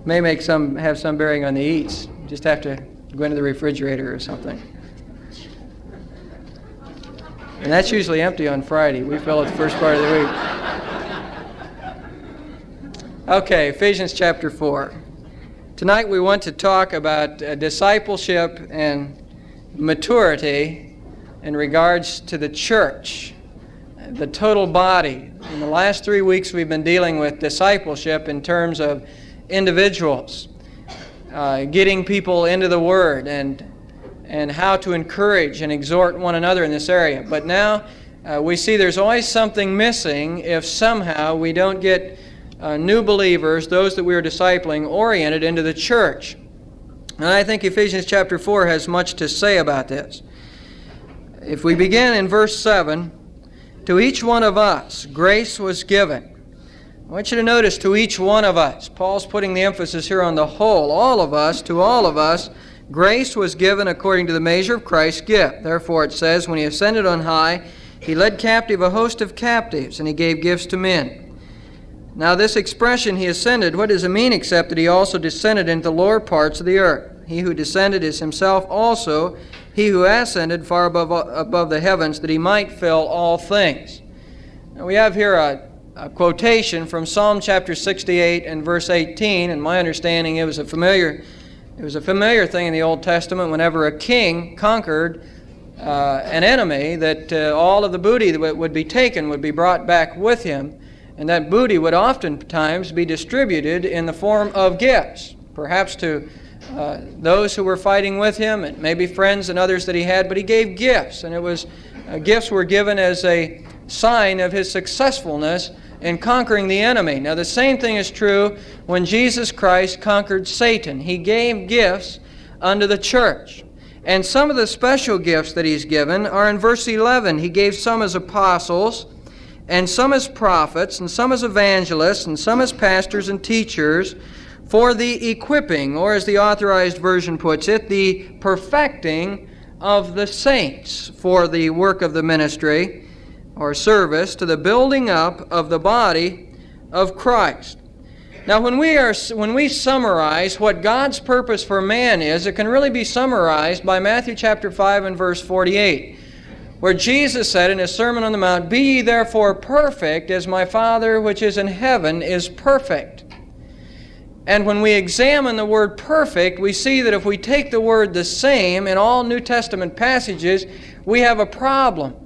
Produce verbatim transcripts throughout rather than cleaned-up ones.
May make some have some bearing on the eats. Just have to go into the refrigerator or something. And that's usually empty on Friday. We fill it the first part of the week. Okay, Ephesians chapter four. Tonight we want to talk about uh, discipleship and maturity in regards to the church, the total body. In the last three weeks we've been dealing with discipleship in terms of individuals, uh, getting people into the Word and and how to encourage and exhort one another in this area. But now uh, we see there's always something missing if somehow we don't get uh, new believers, those that we are discipling, oriented into the church. And I think Ephesians chapter four has much to say about this. If we begin in verse seven, to each one of us grace was given. I want you to notice, to each one of us. Paul's putting the emphasis here on the whole. All of us, to all of us, grace was given according to the measure of Christ's gift. Therefore it says, when he ascended on high, he led captive a host of captives, and he gave gifts to men. Now this expression, he ascended, what does it mean except that he also descended into the lower parts of the earth? He who descended is himself also he who ascended far above, above the heavens, that he might fill all things. Now we have here a A quotation from Psalm chapter sixty-eight and verse eighteen, and my understanding it was a familiar it was a familiar thing in the Old Testament whenever a king conquered uh, an enemy, that uh, all of the booty that would be taken would be brought back with him, and that booty would oftentimes be distributed in the form of gifts, perhaps to uh, those who were fighting with him, and maybe friends and others that he had, but he gave gifts, and it was uh, gifts were given as a sign of his successfulness in conquering the enemy. Now the same thing is true when Jesus Christ conquered Satan. He gave gifts unto the church. And some of the special gifts that he's given are in verse eleven. He gave some as apostles, and some as prophets, and some as evangelists, and some as pastors and teachers, for the equipping, or as the Authorized Version puts it, the perfecting of the saints for the work of the ministry, or service, to the building up of the body of Christ. Now when we are when we summarize what God's purpose for man is, it can really be summarized by Matthew chapter five and verse forty-eight, where Jesus said in his Sermon on the Mount, "Be ye therefore perfect, as my Father which is in heaven is perfect." And when we examine the word perfect, we see that if we take the word the same in all New Testament passages, we have a problem.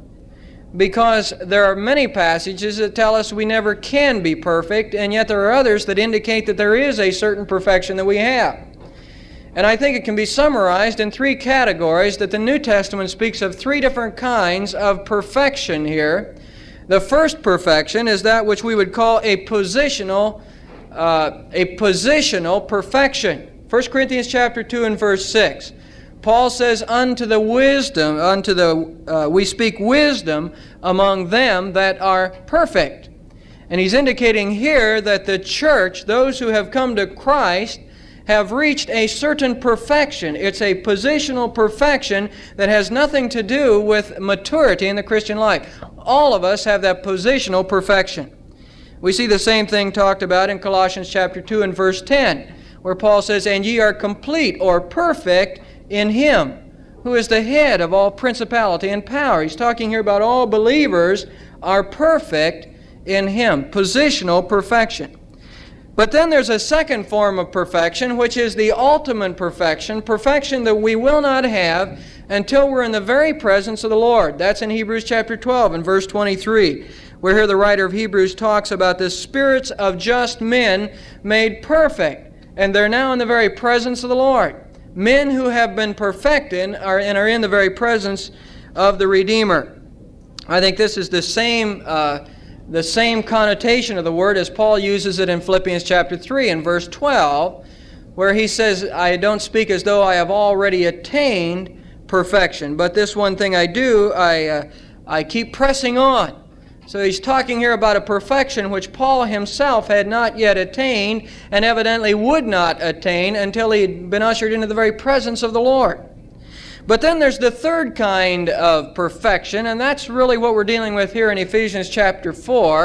Because there are many passages that tell us we never can be perfect, and yet there are others that indicate that there is a certain perfection that we have. And I think it can be summarized in three categories, that the New Testament speaks of three different kinds of perfection here. The first perfection is that which we would call a positional uh, a positional perfection. First Corinthians chapter two and verse six. Paul says, unto the wisdom, unto the, uh, we speak wisdom among them that are perfect. And he's indicating here that the church, those who have come to Christ, have reached a certain perfection. It's a positional perfection that has nothing to do with maturity in the Christian life. All of us have that positional perfection. We see the same thing talked about in Colossians chapter two and verse ten, where Paul says, and ye are complete or perfect in Him, who is the head of all principality and power. He's talking here about all believers are perfect in Him. Positional perfection. But then there's a second form of perfection, which is the ultimate perfection, perfection that we will not have until we're in the very presence of the Lord. That's in Hebrews chapter twelve and verse twenty-three, where here the writer of Hebrews talks about the spirits of just men made perfect, and they're now in the very presence of the Lord. Men who have been perfected are, and are in the very presence of the Redeemer. I think this is the same uh, the same connotation of the word as Paul uses it in Philippians chapter three and verse twelve, where he says, I don't speak as though I have already attained perfection, but this one thing I do, I, uh, I keep pressing on. So he's talking here about a perfection which Paul himself had not yet attained, and evidently would not attain until he had been ushered into the very presence of the Lord. But then there's the third kind of perfection, and that's really what we're dealing with here in Ephesians chapter four,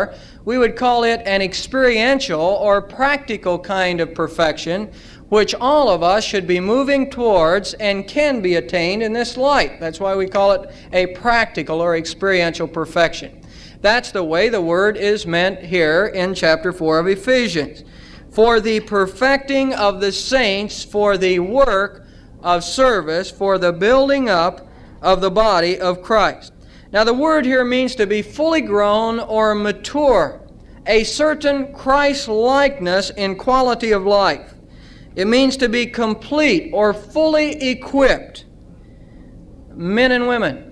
we would call it an experiential or practical kind of perfection, which all of us should be moving towards and can be attained in this life. That's why we call it a practical or experiential perfection. That's the way the word is meant here in chapter four of Ephesians. For the perfecting of the saints, for the work of service, for the building up of the body of Christ. Now the word here means to be fully grown or mature, a certain Christ-likeness in quality of life. It means to be complete or fully equipped, men and women.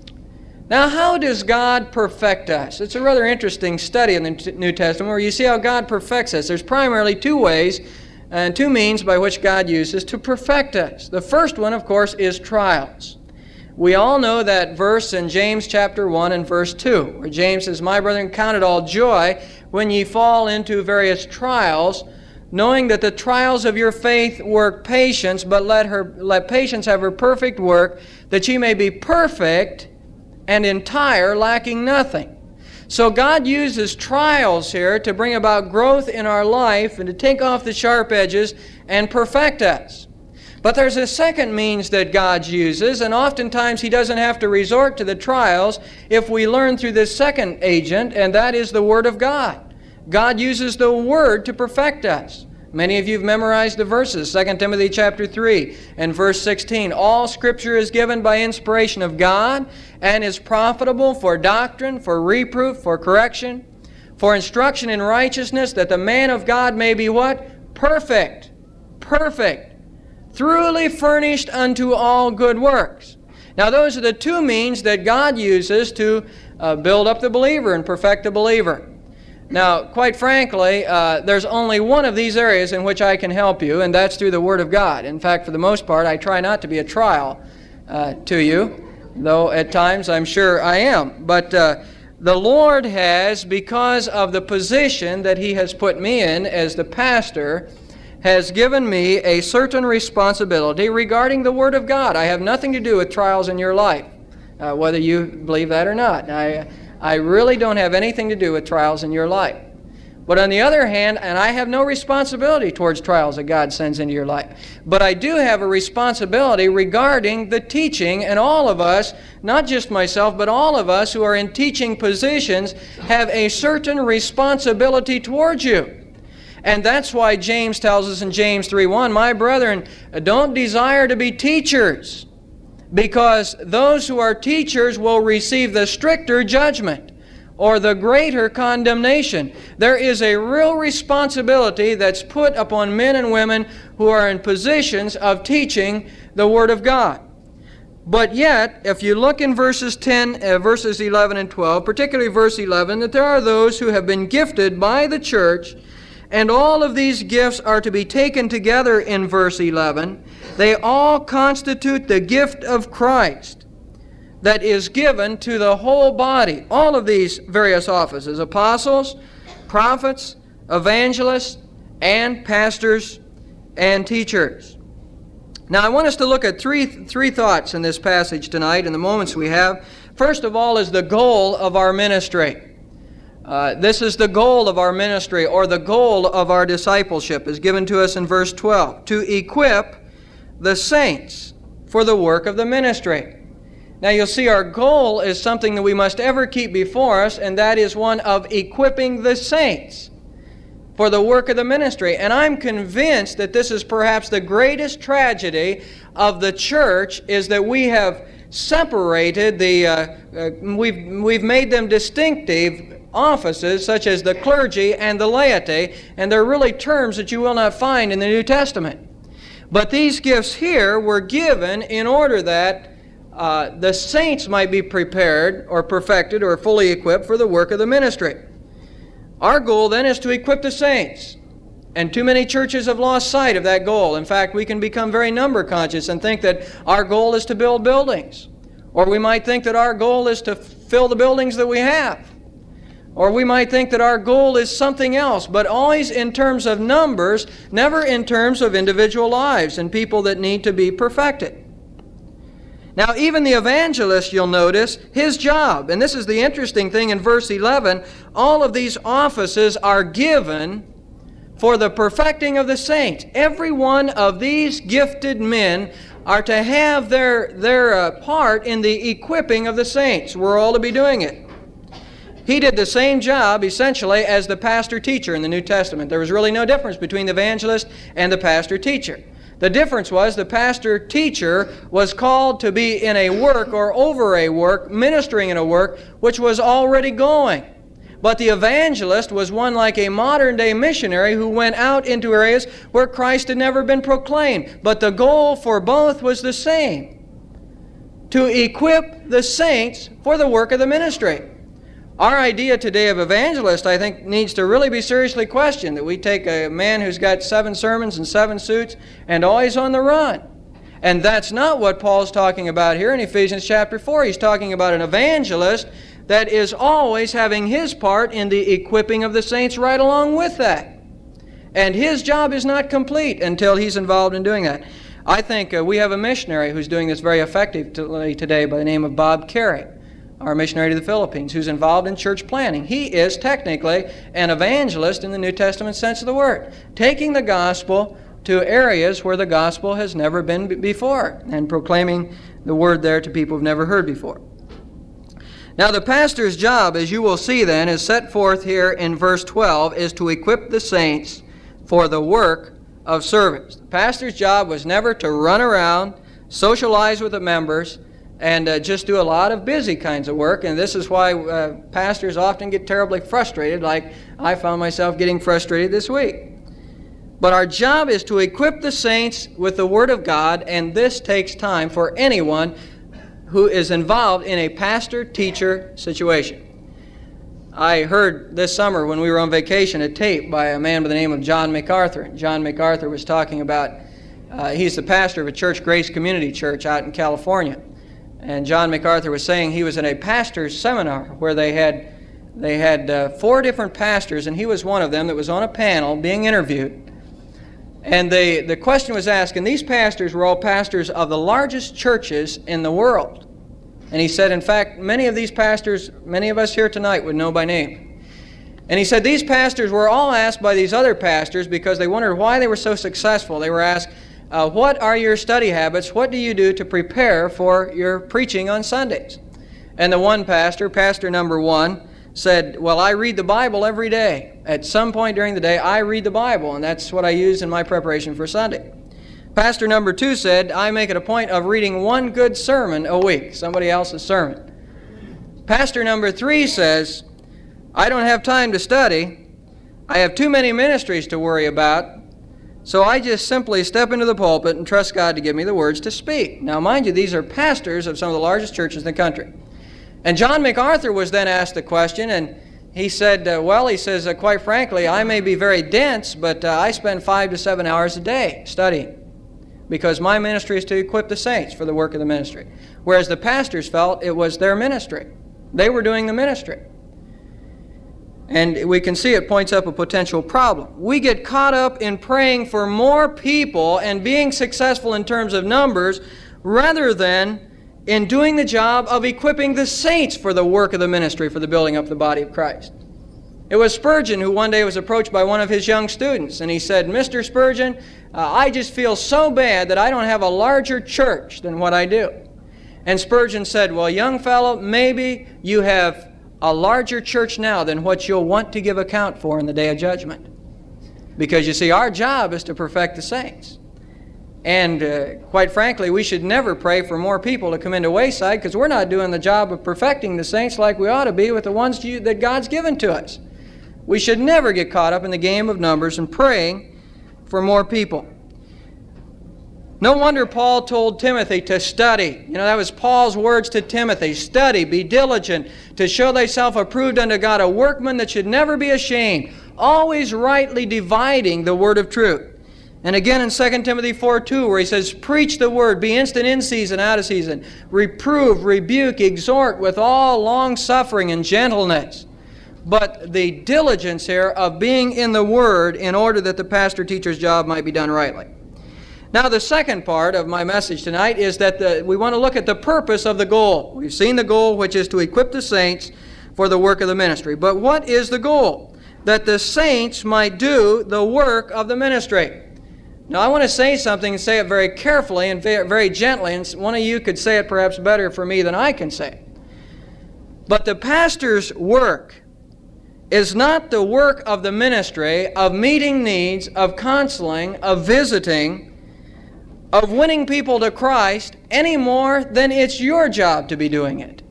Now, how does God perfect us? It's a rather interesting study in the New Testament where you see how God perfects us. There's primarily two ways and two means by which God uses to perfect us. The first one, of course, is trials. We all know that verse in James chapter one and verse two, where James says, "My brethren, count it all joy when ye fall into various trials, knowing that the trials of your faith work patience, but let her let patience have her perfect work, that ye may be perfect and entire, lacking nothing." So God uses trials here to bring about growth in our life and to take off the sharp edges and perfect us. But there's a second means that God uses, and oftentimes He doesn't have to resort to the trials if we learn through this second agent, and that is the Word of God. God uses the Word to perfect us. Many of you have memorized the verses, Second Timothy chapter three and verse sixteen. All Scripture is given by inspiration of God and is profitable for doctrine, for reproof, for correction, for instruction in righteousness, that the man of God may be what? Perfect. Perfect. Thoroughly furnished unto all good works. Now those are the two means that God uses to uh, build up the believer and perfect the believer. Now, quite frankly, uh, there's only one of these areas in which I can help you, and that's through the Word of God. In fact, for the most part, I try not to be a trial uh, to you, though at times I'm sure I am. But uh, the Lord has, because of the position that He has put me in as the pastor, has given me a certain responsibility regarding the Word of God. I have nothing to do with trials in your life, uh, whether you believe that or not. I, I really don't have anything to do with trials in your life. But on the other hand, and I have no responsibility towards trials that God sends into your life, but I do have a responsibility regarding the teaching, and all of us, not just myself, but all of us who are in teaching positions have a certain responsibility towards you. And that's why James tells us in James three one, "My brethren, don't desire to be teachers, because those who are teachers will receive the stricter judgment or the greater condemnation." There is a real responsibility that's put upon men and women who are in positions of teaching the Word of God. But yet, if you look in verses ten, uh, verses eleven and twelve, particularly verse eleven, that there are those who have been gifted by the church, and all of these gifts are to be taken together in verse eleven. They all constitute the gift of Christ that is given to the whole body. All of these various offices: apostles, prophets, evangelists, and pastors and teachers. Now I want us to look at three, three thoughts in this passage tonight in the moments we have. First of all is the goal of our ministry. Uh, this is the goal of our ministry, or the goal of our discipleship, is given to us in verse twelve. To equip the saints for the work of the ministry. Now you'll see our goal is something that we must ever keep before us, and that is one of equipping the saints for the work of the ministry. And I'm convinced that this is perhaps the greatest tragedy of the church, is that we have separated the, uh, uh, we've, we've made them distinctive offices such as the clergy and the laity, and they're really terms that you will not find in the New Testament. But these gifts here were given in order that uh, the saints might be prepared or perfected or fully equipped for the work of the ministry. Our goal then is to equip the saints. And too many churches have lost sight of that goal. In fact, we can become very number conscious and think that our goal is to build buildings. Or we might think that our goal is to fill the buildings that we have. Or we might think that our goal is something else, but always in terms of numbers, never in terms of individual lives and people that need to be perfected. Now, even the evangelist, you'll notice, his job, and this is the interesting thing in verse eleven, all of these offices are given for the perfecting of the saints. Every one of these gifted men are to have their, their uh, part in the equipping of the saints. We're all to be doing it. He did the same job, essentially, as the pastor-teacher in the New Testament. There was really no difference between the evangelist and the pastor-teacher. The difference was the pastor-teacher was called to be in a work or over a work, ministering in a work which was already going. But the evangelist was one like a modern-day missionary who went out into areas where Christ had never been proclaimed. But the goal for both was the same: to equip the saints for the work of the ministry. Our idea today of evangelist, I think, needs to really be seriously questioned, that we take a man who's got seven sermons and seven suits and always on the run. And that's not what Paul's talking about here in Ephesians chapter four. He's talking about an evangelist that is always having his part in the equipping of the saints right along with that. And his job is not complete until he's involved in doing that. I think uh, we have a missionary who's doing this very effectively today by the name of Bob Carey, our missionary to the Philippines, who's involved in church planning. He is technically an evangelist in the New Testament sense of the word, taking the gospel to areas where the gospel has never been b- before and proclaiming the word there to people who've never heard before. Now, the pastor's job, as you will see then, is set forth here in verse twelve, is to equip the saints for the work of service. The pastor's job was never to run around, socialize with the members, and uh, just do a lot of busy kinds of work. And this is why uh, pastors often get terribly frustrated, like I found myself getting frustrated this week. But our job is to equip the saints with the Word of God, and this takes time for anyone who is involved in a pastor-teacher situation. I heard this summer when we were on vacation a tape by a man by the name of John MacArthur. John MacArthur was talking about, uh, he's the pastor of a church, Grace Community Church, out in California. And John MacArthur was saying he was in a pastor's seminar where they had they had uh, four different pastors, and he was one of them that was on a panel being interviewed. And they, the question was asked, and these pastors were all pastors of the largest churches in the world. And he said, in fact, many of these pastors, many of us here tonight would know by name. And he said these pastors were all asked by these other pastors because they wondered why they were so successful. They were asked, uh, what are your study habits? What do you do to prepare for your preaching on Sundays? And the one pastor, pastor number one, said, well, I read the Bible every day. At some point during the day, I read the Bible, and that's what I use in my preparation for Sunday. Pastor number two said, I make it a point of reading one good sermon a week, somebody else's sermon. Pastor number three says, I don't have time to study. I have too many ministries to worry about, so I just simply step into the pulpit and trust God to give me the words to speak. Now, mind you, these are pastors of some of the largest churches in the country. And John MacArthur was then asked the question, and he said, uh, well, he says, uh, quite frankly, I may be very dense, but uh, I spend five to seven hours a day studying because my ministry is to equip the saints for the work of the ministry. Whereas the pastors felt it was their ministry. They were doing the ministry. And we can see it points up a potential problem. We get caught up in praying for more people and being successful in terms of numbers rather than in doing the job of equipping the saints for the work of the ministry, for the building up the body of Christ. It was Spurgeon who one day was approached by one of his young students, and he said, Mister Spurgeon, uh, I just feel so bad that I don't have a larger church than what I do. And Spurgeon said, well, young fellow, maybe you have a larger church now than what you'll want to give account for in the day of judgment. Because you see, our job is to perfect the saints. And uh, quite frankly, we should never pray for more people to come into Wayside because we're not doing the job of perfecting the saints like we ought to be with the ones you, that God's given to us. We should never get caught up in the game of numbers and praying for more people. No wonder Paul told Timothy to study. You know, that was Paul's words to Timothy. Study, be diligent, to show thyself approved unto God, a workman that should never be ashamed, always rightly dividing the word of truth. And again in Second Timothy four two, where he says, preach the word, be instant in season, out of season, reprove, rebuke, exhort with all long-suffering and gentleness. But the diligence here of being in the word in order that the pastor-teacher's job might be done rightly. Now, the second part of my message tonight is that the, we want to look at the purpose of the goal. We've seen the goal, which is to equip the saints for the work of the ministry. But what is the goal? That the saints might do the work of the ministry. Now, I want to say something and say it very carefully and very gently, and one of you could say it perhaps better for me than I can say it. But the pastor's work is not the work of the ministry of meeting needs, of counseling, of visiting, of winning people to Christ, any more than it's your job to be doing it.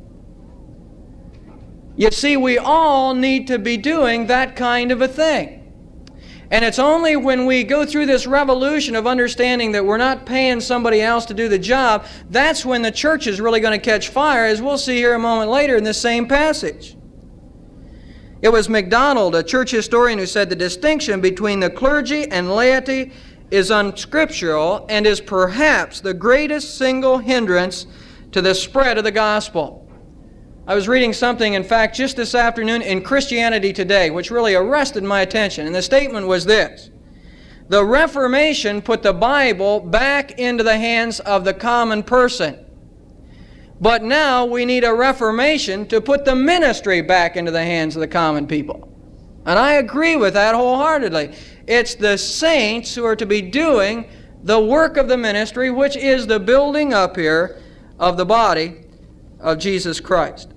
You see, we all need to be doing that kind of a thing. And it's only when we go through this revolution of understanding that we're not paying somebody else to do the job, that's when the church is really going to catch fire, as we'll see here a moment later in this same passage. It was MacDonald, a church historian, who said the distinction between the clergy and laity is unscriptural and is perhaps the greatest single hindrance to the spread of the gospel. I was reading something, in fact, just this afternoon in Christianity Today, which really arrested my attention. And the statement was this: the Reformation put the Bible back into the hands of the common person. But now we need a Reformation to put the ministry back into the hands of the common people. And I agree with that wholeheartedly. It's the saints who are to be doing the work of the ministry, which is the building up here of the body of Jesus Christ.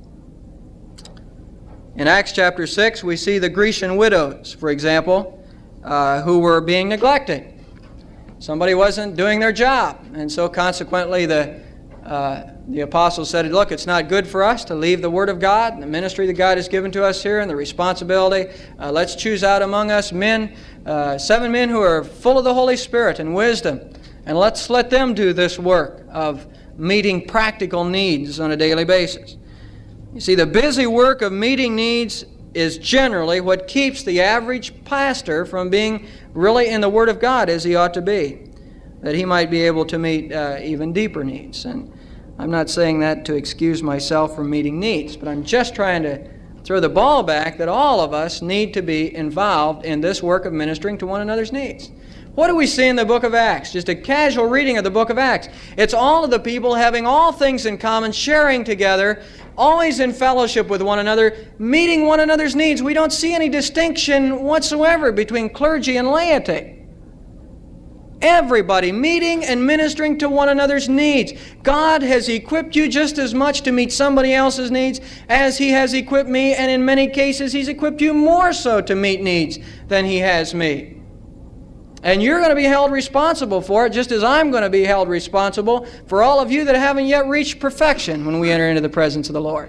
In Acts chapter six, we see the Grecian widows, for example, uh, who were being neglected. Somebody wasn't doing their job, and so consequently the uh, the apostles said, look, it's not good for us to leave the Word of God and the ministry that God has given to us here and the responsibility. Uh, let's choose out among us men, uh, seven men who are full of the Holy Spirit and wisdom, and let's let them do this work of meeting practical needs on a daily basis. You see, the busy work of meeting needs is generally what keeps the average pastor from being really in the Word of God as he ought to be, that he might be able to meet uh, even deeper needs. And I'm not saying that to excuse myself from meeting needs, but I'm just trying to throw the ball back that all of us need to be involved in this work of ministering to one another's needs. What do we see in the book of Acts? Just a casual reading of the book of Acts. It's all of the people having all things in common, sharing together, always in fellowship with one another, meeting one another's needs. We don't see any distinction whatsoever between clergy and laity. Everybody meeting and ministering to one another's needs. God has equipped you just as much to meet somebody else's needs as He has equipped me, and in many cases He's equipped you more so to meet needs than He has me. And you're going to be held responsible for it, just as I'm going to be held responsible for all of you that haven't yet reached perfection when we enter into the presence of the Lord.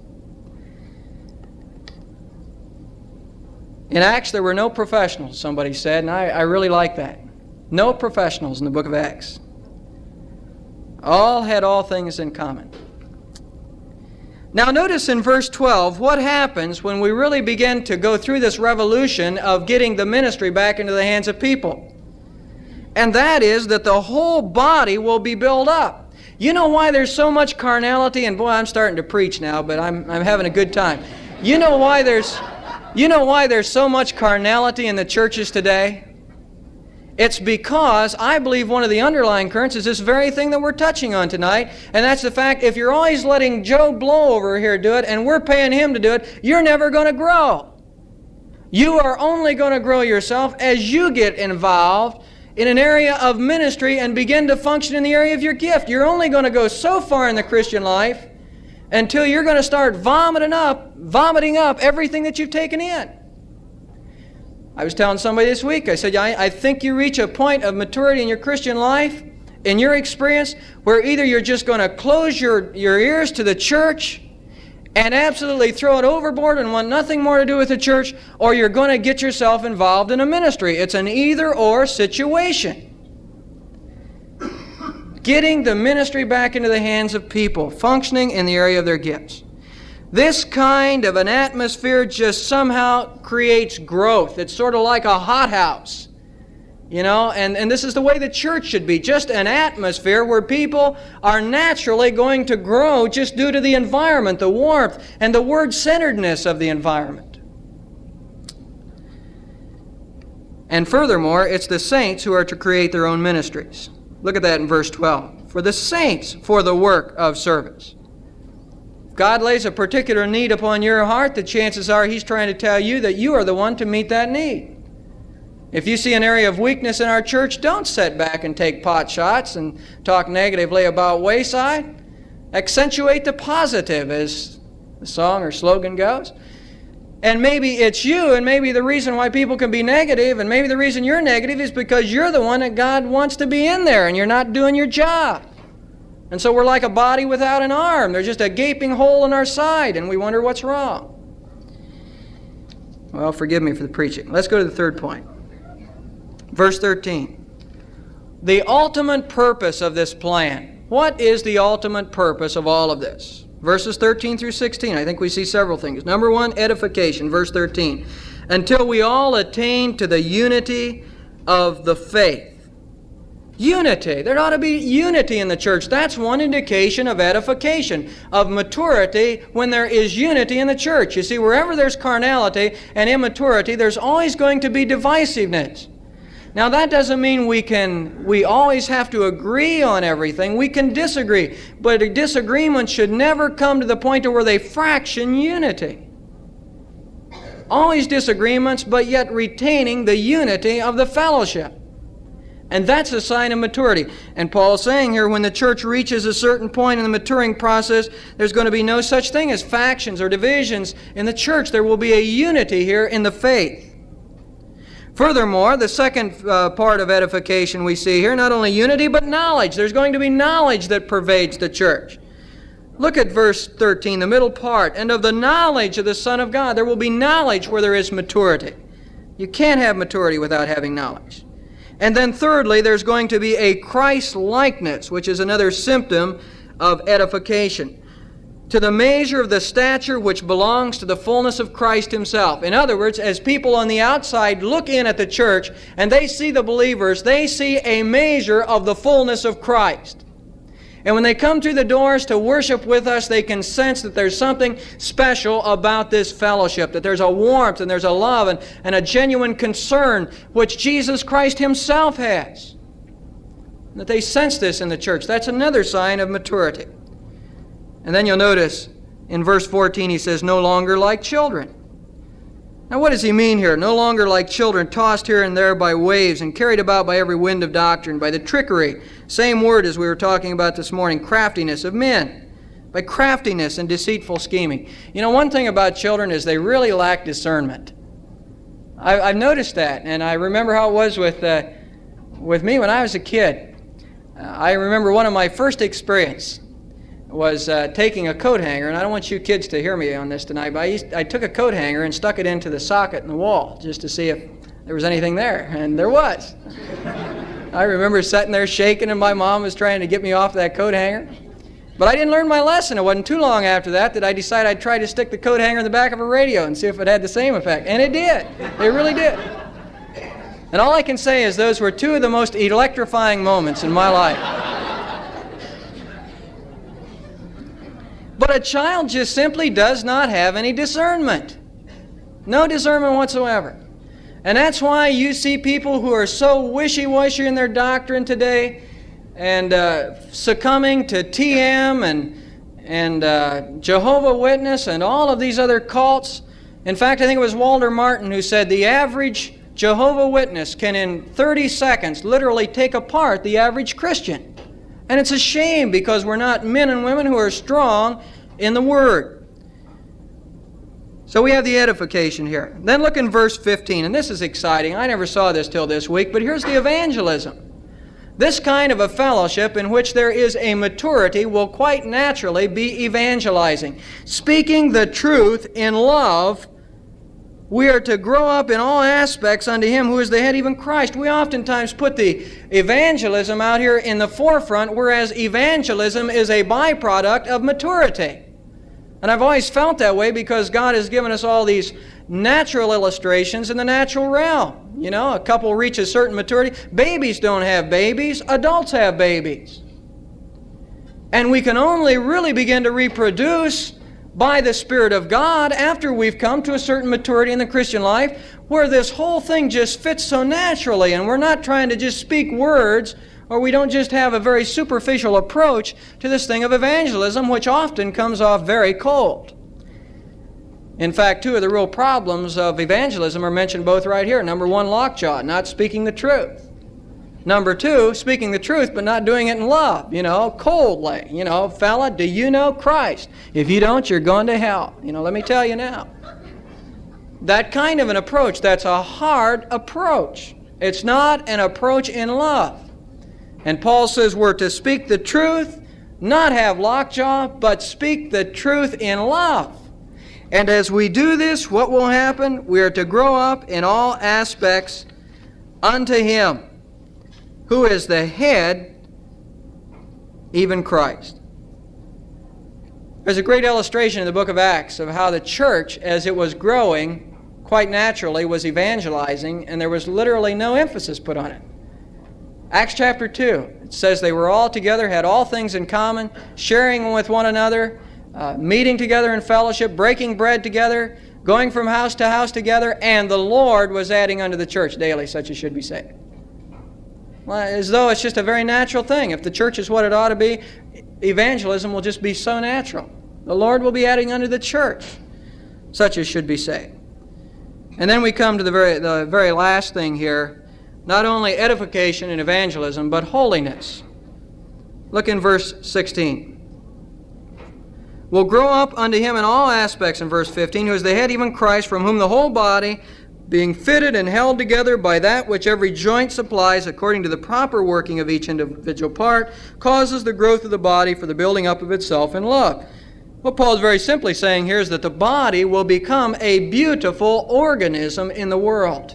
In Acts, there were no professionals, somebody said, and I, I really like that. No professionals in the book of Acts. All had all things in common. Now notice in verse twelve what happens when we really begin to go through this revolution of getting the ministry back into the hands of people. And that is that the whole body will be built up. You know why there's so much carnality? And boy, I'm starting to preach now, but I'm I'm having a good time. You know why there's you know why there's so much carnality in the churches today? It's because I believe one of the underlying currents is this very thing that we're touching on tonight, and that's the fact if you're always letting Joe Blow over here do it and we're paying him to do it, you're never going to grow. You are only going to grow yourself as you get involved in an area of ministry and begin to function in the area of your gift. You're only going to go so far in the Christian life until you're going to start vomiting up, vomiting up everything that you've taken in. I was telling somebody this week, I said, I, I think you reach a point of maturity in your Christian life, in your experience, where either you're just going to close your, your ears to the church and absolutely throw it overboard and want nothing more to do with the church, or you're going to get yourself involved in a ministry. It's an either-or situation. Getting the ministry back into the hands of people, functioning in the area of their gifts. This kind of an atmosphere just somehow creates growth. It's sort of like a hothouse, you know, and, and this is the way the church should be, just an atmosphere where people are naturally going to grow just due to the environment, the warmth, and the word-centeredness of the environment. And furthermore, it's the saints who are to create their own ministries. Look at that in verse twelve. For the saints, for the work of service. If God lays a particular need upon your heart, the chances are He's trying to tell you that you are the one to meet that need. If you see an area of weakness in our church, don't sit back and take pot shots and talk negatively about Wayside. Accentuate the positive, as the song or slogan goes. And maybe it's you, and maybe the reason why people can be negative, and maybe the reason you're negative is because you're the one that God wants to be in there, and you're not doing your job. And so we're like a body without an arm. There's just a gaping hole in our side, and we wonder what's wrong. Well, forgive me for the preaching. Let's go to the third point. Verse thirteen. The ultimate purpose of this plan. What is the ultimate purpose of all of this? Verses thirteen through sixteen, I think we see several things. Number one, edification, verse thirteen. Until we all attain to the unity of the faith. Unity. There ought to be unity in the church. That's one indication of edification, of maturity, when there is unity in the church. You see, wherever there's carnality and immaturity, there's always going to be divisiveness. Now, that doesn't mean we can, we always have to agree on everything. We can disagree. But a disagreement should never come to the point to where they fraction unity. Always disagreements, but yet retaining the unity of the fellowship. And that's a sign of maturity. And Paul's saying here, when the church reaches a certain point in the maturing process, there's going to be no such thing as factions or divisions in the church. There will be a unity here in the faith. Furthermore, the second uh, part of edification we see here, not only unity, but knowledge. There's going to be knowledge that pervades the church. Look at verse thirteen, the middle part. And of the knowledge of the Son of God. There will be knowledge where there is maturity. You can't have maturity without having knowledge. And then thirdly, there's going to be a Christ-likeness, which is another symptom of edification. To the measure of the stature which belongs to the fullness of Christ Himself. In other words, as people on the outside look in at the church and they see the believers, they see a measure of the fullness of Christ. And when they come through the doors to worship with us, they can sense that there's something special about this fellowship, that there's a warmth and there's a love and, and a genuine concern which Jesus Christ Himself has. That they sense this in the church. That's another sign of maturity. And then you'll notice in verse fourteen he says, no longer like children. Now what does he mean here? No longer like children, tossed here and there by waves and carried about by every wind of doctrine, by the trickery, same word as we were talking about this morning, craftiness of men, by craftiness and deceitful scheming. You know, one thing about children is they really lack discernment. I, I've noticed that, and I remember how it was with, uh, with me when I was a kid. Uh, I remember one of my first experience was uh, taking a coat hanger, and I don't want you kids to hear me on this tonight, but I, used, I took a coat hanger and stuck it into the socket in the wall just to see if there was anything there, and there was. I remember sitting there shaking, and my mom was trying to get me off that coat hanger. But I didn't learn my lesson. It wasn't too long after that that I decided I'd try to stick the coat hanger in the back of a radio and see if it had the same effect, and it did. It really did. And all I can say is those were two of the most electrifying moments in my life. But a child just simply does not have any discernment. No discernment whatsoever. And that's why you see people who are so wishy-washy in their doctrine today and uh, succumbing to T M and, and uh, Jehovah Witness and all of these other cults. In fact, I think it was Walter Martin who said the average Jehovah Witness can in thirty seconds literally take apart the average Christian. And it's a shame because we're not men and women who are strong in the Word. So we have the edification here. Then look in verse fifteen, and this is exciting. I never saw this till this week, but here's the evangelism. This kind of a fellowship in which there is a maturity will quite naturally be evangelizing. Speaking the truth in love, we are to grow up in all aspects unto Him who is the head, even Christ. We oftentimes put the evangelism out here in the forefront, whereas evangelism is a byproduct of maturity. And I've always felt that way because God has given us all these natural illustrations in the natural realm. You know, a couple reaches certain maturity. Babies don't have babies. Adults have babies. And we can only really begin to reproduce by the Spirit of God after we've come to a certain maturity in the Christian life where this whole thing just fits so naturally and we're not trying to just speak words or we don't just have a very superficial approach to this thing of evangelism, which often comes off very cold. In fact, two of the real problems of evangelism are mentioned both right here. Number one, lockjaw, not speaking the truth. Number two, speaking the truth but not doing it in love, you know, coldly. You know, fella, do you know Christ? If you don't, you're going to hell. You know, let me tell you now. That kind of an approach, that's a hard approach. It's not an approach in love. And Paul says we're to speak the truth, not have lockjaw, but speak the truth in love. And as we do this, what will happen? We are to grow up in all aspects unto Him, who is the head, even Christ. There's a great illustration in the book of Acts of how the church, as it was growing, quite naturally was evangelizing, and there was literally no emphasis put on it. Acts chapter two, it says they were all together, had all things in common, sharing with one another, uh, meeting together in fellowship, breaking bread together, going from house to house together, and the Lord was adding unto the church daily such as should be saved. Well, as though it's just a very natural thing. If the church is what it ought to be, evangelism will just be so natural. The Lord will be adding unto the church such as should be saved. And then we come to the very, the very last thing here, not only edification and evangelism, but holiness. Look in verse sixteen. Will grow up unto Him in all aspects, in verse fifteen, who is the head, even Christ, from whom the whole body, being fitted and held together by that which every joint supplies, according to the proper working of each individual part, causes the growth of the body for the building up of itself in love. What Paul is very simply saying here is that the body will become a beautiful organism in the world.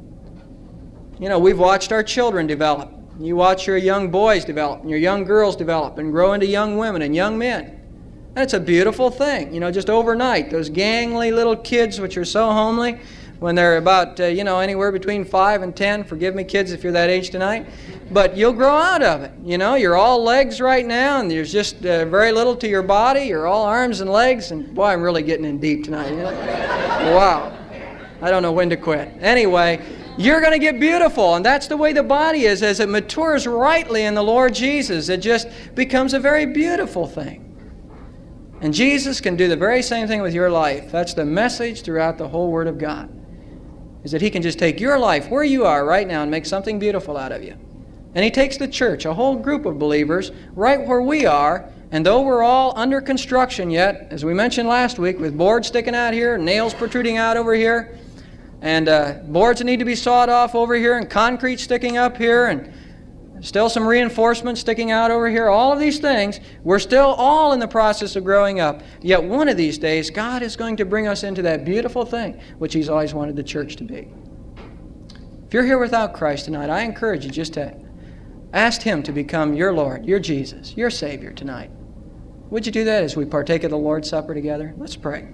You know, we've watched our children develop. You watch your young boys develop, and your young girls develop, and grow into young women and young men. That's a beautiful thing. You know, just overnight, those gangly little kids which are so homely, when they're about, uh, you know, anywhere between five and ten. Forgive me, kids, if you're that age tonight. But you'll grow out of it. You know, you're all legs right now, and there's just uh, very little to your body. You're all arms and legs. And, boy, I'm really getting in deep tonight. You know? Wow. I don't know when to quit. Anyway, you're going to get beautiful, and that's the way the body is. As it matures rightly in the Lord Jesus, it just becomes a very beautiful thing. And Jesus can do the very same thing with your life. That's the message throughout the whole Word of God, is that He can just take your life where you are right now and make something beautiful out of you. And He takes the church, a whole group of believers, right where we are, and though we're all under construction yet, as we mentioned last week, with boards sticking out here, nails protruding out over here, and uh, boards that need to be sawed off over here, and concrete sticking up here, and still some reinforcements sticking out over here, all of these things, we're still all in the process of growing up. Yet one of these days, God is going to bring us into that beautiful thing which He's always wanted the church to be. If you're here without Christ tonight, I encourage you just to ask Him to become your Lord, your Jesus, your Savior tonight. Would you do that as we partake of the Lord's Supper together? Let's pray.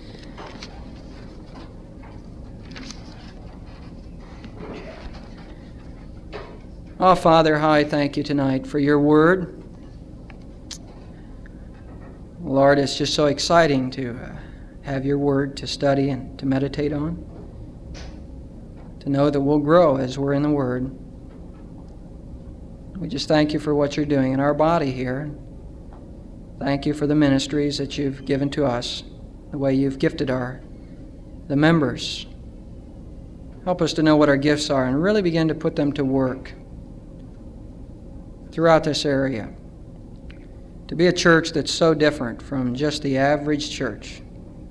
Oh, Father, how I thank You tonight for Your Word. Lord, it's just so exciting to uh, have Your Word to study and to meditate on, to know that we'll grow as we're in the Word. We just thank You for what You're doing in our body here. Thank You for the ministries that You've given to us, the way You've gifted our the members. Help us to know what our gifts are and really begin to put them to work throughout this area, to be a church that's so different from just the average church,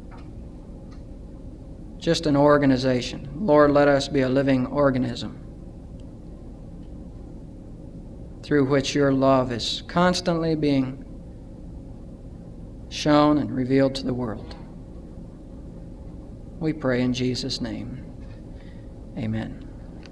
just an organization. Lord, let us be a living organism through which Your love is constantly being shown and revealed to the world. We pray in Jesus' name. Amen.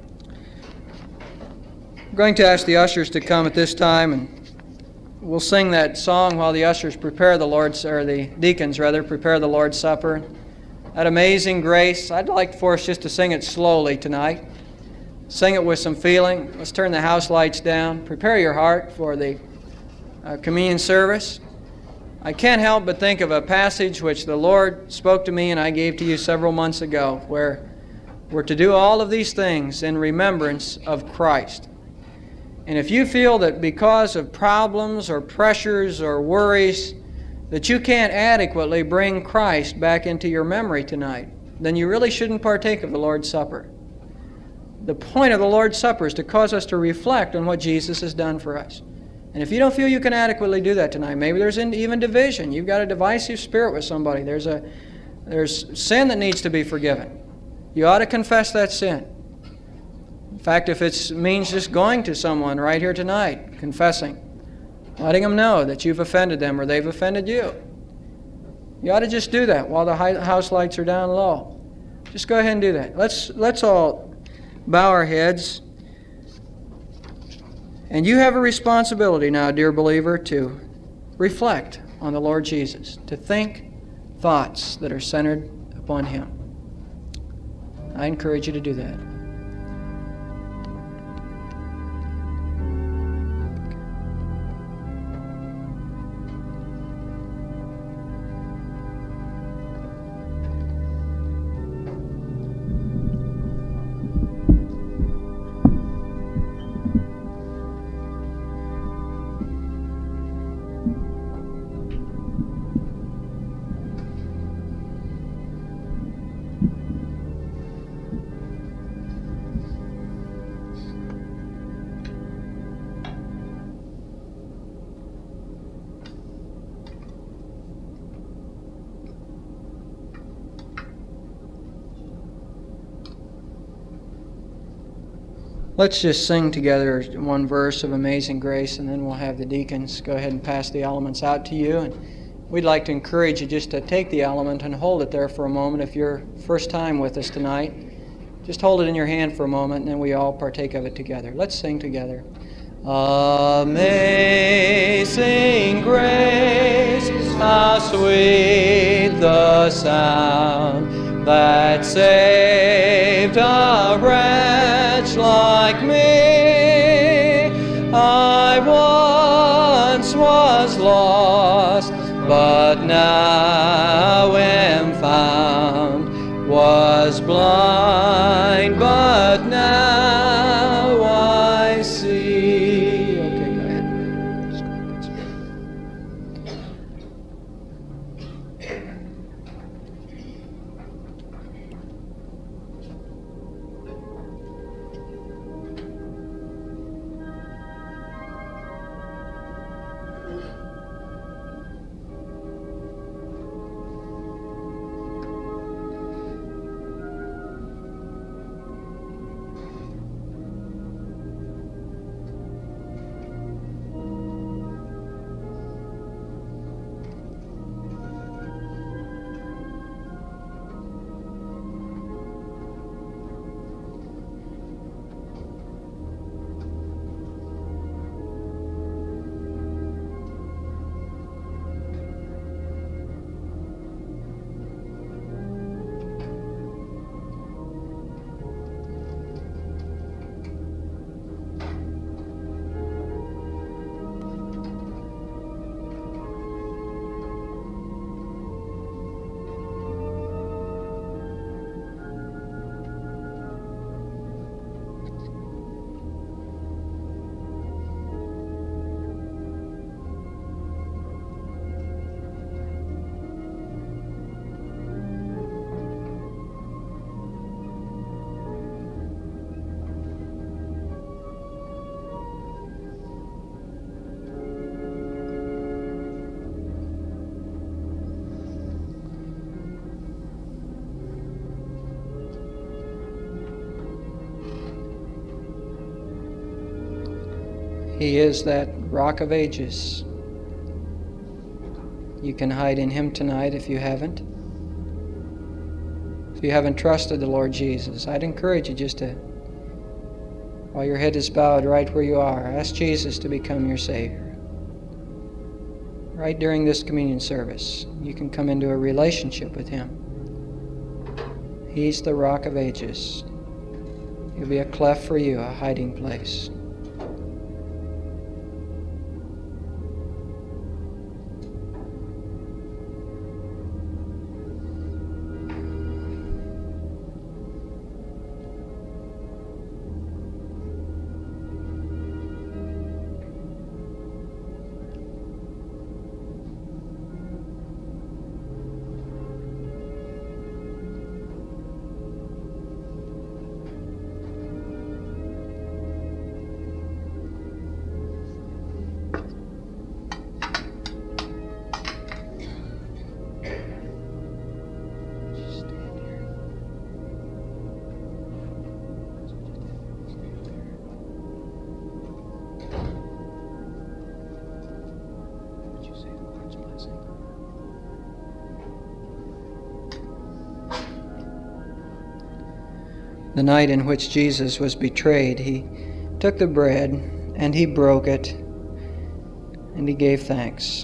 I'm going to ask the ushers to come at this time, and we'll sing that song while the ushers prepare the Lord's, or the deacons rather, prepare the Lord's Supper. That Amazing Grace. I'd like for us just to sing it slowly tonight. Sing it with some feeling. Let's turn the house lights down. Prepare your heart for the uh, communion service. I can't help but think of a passage which the Lord spoke to me and I gave to you several months ago, where we're to do all of these things in remembrance of Christ. And if you feel that because of problems or pressures or worries that you can't adequately bring Christ back into your memory tonight, then you really shouldn't partake of the Lord's Supper. The point of the Lord's Supper is to cause us to reflect on what Jesus has done for us. And if you don't feel you can adequately do that tonight, maybe there's even division. You've got a divisive spirit with somebody. There's a there's sin that needs to be forgiven. You ought to confess that sin. In fact, if it means just going to someone right here tonight, confessing, letting them know that you've offended them or they've offended you, you ought to just do that while the house lights are down low. Just go ahead and do that. Let's let's all bow our heads. And you have a responsibility now, dear believer, to reflect on the Lord Jesus, to think thoughts that are centered upon Him. I encourage you to do that. Let's just sing together one verse of Amazing Grace, and then we'll have the deacons go ahead and pass the elements out to you. And we'd like to encourage you just to take the element and hold it there for a moment. If you're first time with us tonight, just hold it in your hand for a moment, and then we all partake of it together. Let's sing together. Amazing grace, how sweet the sound that saved a wretch like me. I once was lost, but now am found, was blind, but now I see. Okay, go ahead. He is that Rock of Ages. You can hide in Him tonight if you haven't. If you haven't trusted the Lord Jesus, I'd encourage you just to, while your head is bowed right where you are, ask Jesus to become your Savior. Right during this communion service, you can come into a relationship with Him. He's the Rock of Ages. He'll be a cleft for you, a hiding place. The night in which Jesus was betrayed, he took the bread and he broke it and he gave thanks.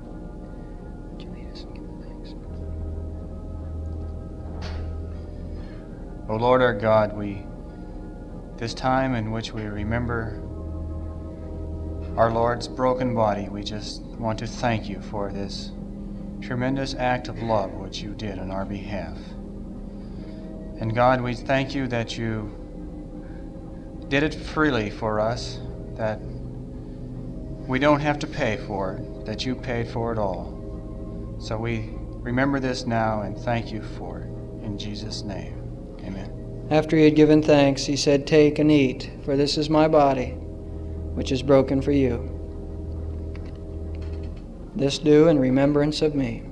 O Lord our God, we, this time in which we remember our Lord's broken body, we just want to thank you for this tremendous act of love which you did on our behalf. And God, we thank you that you did it freely for us, that we don't have to pay for it, that you paid for it all. So we remember this now and thank you for it. In Jesus' name, amen. After he had given thanks, he said, "Take and eat, for this is my body, which is broken for you. This do in remembrance of me."